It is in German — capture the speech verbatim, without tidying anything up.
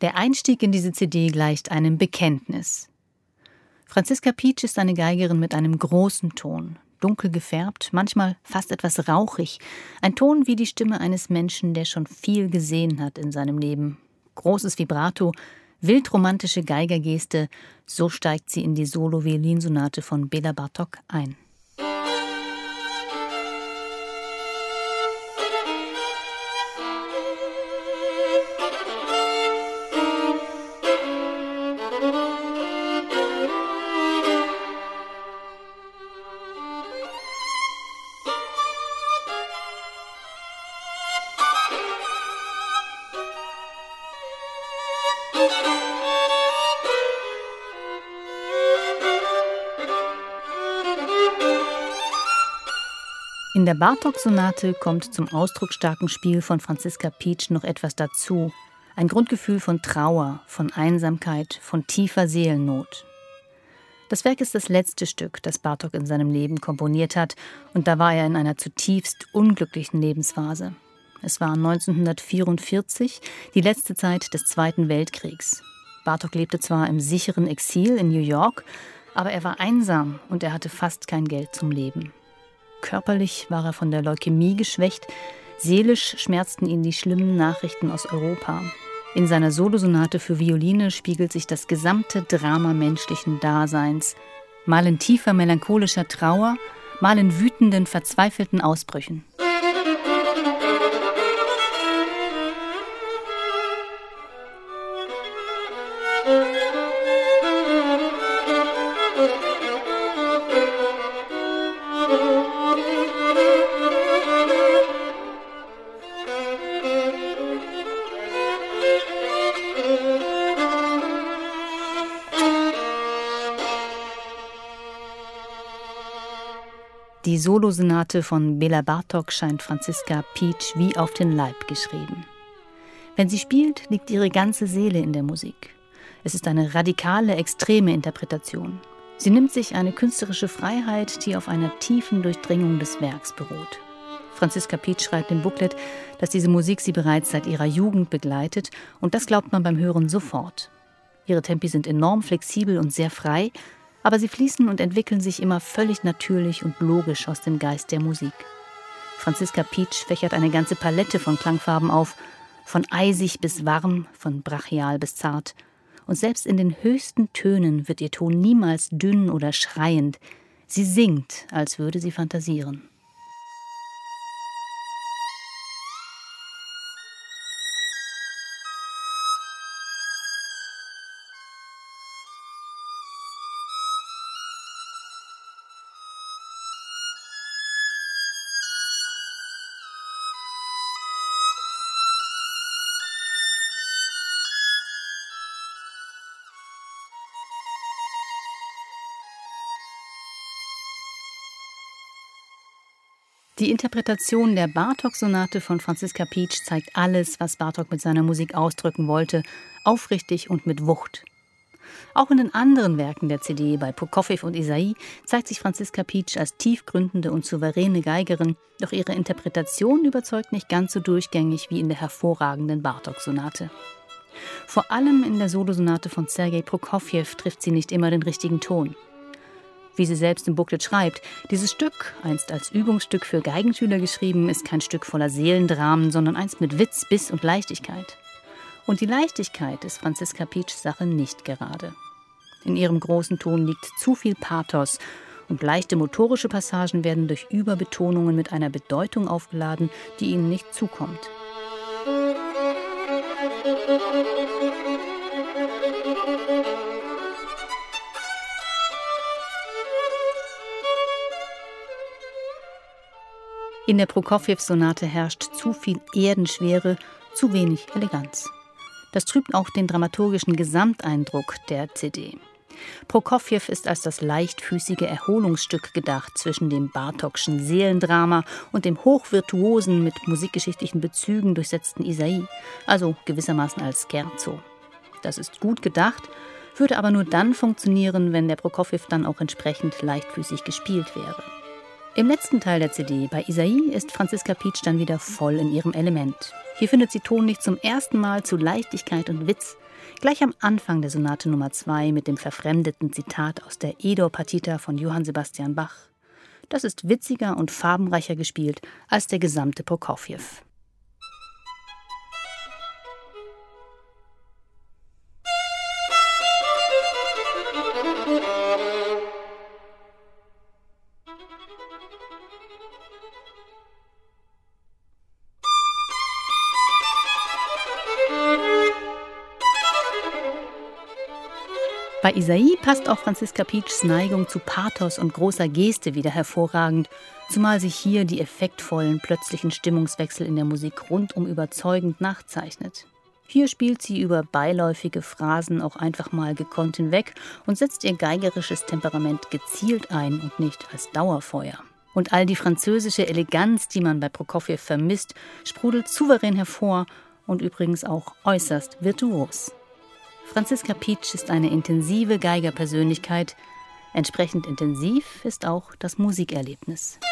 Der Einstieg in diese C D gleicht einem Bekenntnis. Franziska Pietsch ist eine Geigerin mit einem großen Ton, dunkel gefärbt, manchmal fast etwas rauchig. Ein Ton wie die Stimme eines Menschen, der schon viel gesehen hat in seinem Leben. Großes Vibrato, wildromantische Geigergeste, so steigt sie in die Solo-Violinsonate von Bela Bartok ein. In der Bartok-Sonate kommt zum ausdrucksstarken Spiel von Franziska Pietsch noch etwas dazu. Ein Grundgefühl von Trauer, von Einsamkeit, von tiefer Seelennot. Das Werk ist das letzte Stück, das Bartok in seinem Leben komponiert hat, und da war er in einer zutiefst unglücklichen Lebensphase. Es war neunzehnhundertvierundvierzig, die letzte Zeit des Zweiten Weltkriegs. Bartok lebte zwar im sicheren Exil in New York, aber er war einsam und er hatte fast kein Geld zum Leben. Körperlich war er von der Leukämie geschwächt, seelisch schmerzten ihn die schlimmen Nachrichten aus Europa. In seiner Solosonate für Violine spiegelt sich das gesamte Drama menschlichen Daseins, mal in tiefer melancholischer Trauer, mal in wütenden, verzweifelten Ausbrüchen. Die Solosonate von Bela Bartok scheint Franziska Pietsch wie auf den Leib geschrieben. Wenn sie spielt, liegt ihre ganze Seele in der Musik. Es ist eine radikale, extreme Interpretation. Sie nimmt sich eine künstlerische Freiheit, die auf einer tiefen Durchdringung des Werks beruht. Franziska Pietsch schreibt im Booklet, dass diese Musik sie bereits seit ihrer Jugend begleitet, und das glaubt man beim Hören sofort. Ihre Tempi sind enorm flexibel und sehr frei, aber sie fließen und entwickeln sich immer völlig natürlich und logisch aus dem Geist der Musik. Franziska Pietsch fächert eine ganze Palette von Klangfarben auf, von eisig bis warm, von brachial bis zart. Und selbst in den höchsten Tönen wird ihr Ton niemals dünn oder schreiend. Sie singt, als würde sie fantasieren. Die Interpretation der Bartok-Sonate von Franziska Pietsch zeigt alles, was Bartok mit seiner Musik ausdrücken wollte, aufrichtig und mit Wucht. Auch in den anderen Werken der C D, bei Prokofjew und Isai, zeigt sich Franziska Pietsch als tiefgründende und souveräne Geigerin, doch ihre Interpretation überzeugt nicht ganz so durchgängig wie in der hervorragenden Bartok-Sonate. Vor allem in der Solosonate von Sergei Prokofjew trifft sie nicht immer den richtigen Ton. Wie sie selbst im Booklet schreibt, dieses Stück, einst als Übungsstück für Geigenschüler geschrieben, ist kein Stück voller Seelendramen, sondern eins mit Witz, Biss und Leichtigkeit. Und die Leichtigkeit ist Franziska Pietschs Sache nicht gerade. In ihrem großen Ton liegt zu viel Pathos und leichte motorische Passagen werden durch Überbetonungen mit einer Bedeutung aufgeladen, die ihnen nicht zukommt. In der Prokofjew-Sonate herrscht zu viel Erdenschwere, zu wenig Eleganz. Das trübt auch den dramaturgischen Gesamteindruck der C D. Prokofjew ist als das leichtfüßige Erholungsstück gedacht zwischen dem Bartokschen Seelendrama und dem hochvirtuosen, mit musikgeschichtlichen Bezügen durchsetzten Isai, also gewissermaßen als Scherzo. Das ist gut gedacht, würde aber nur dann funktionieren, wenn der Prokofjew dann auch entsprechend leichtfüßig gespielt wäre. Im letzten Teil der C D, bei Isai, ist Franziska Pietsch dann wieder voll in ihrem Element. Hier findet sie tonlich zum ersten Mal zu Leichtigkeit und Witz. Gleich am Anfang der Sonate Nummer zwei mit dem verfremdeten Zitat aus der E-Dur-Partita von Johann Sebastian Bach. Das ist witziger und farbenreicher gespielt als der gesamte Prokofjew. Bei Isaïe passt auch Franziska Pietschs Neigung zu Pathos und großer Geste wieder hervorragend, zumal sich hier die effektvollen, plötzlichen Stimmungswechsel in der Musik rundum überzeugend nachzeichnet. Hier spielt sie über beiläufige Phrasen auch einfach mal gekonnt hinweg und setzt ihr geigerisches Temperament gezielt ein und nicht als Dauerfeuer. Und all die französische Eleganz, die man bei Prokofjew vermisst, sprudelt souverän hervor und übrigens auch äußerst virtuos. Franziska Pietsch ist eine intensive Geigerpersönlichkeit. Entsprechend intensiv ist auch das Musikerlebnis.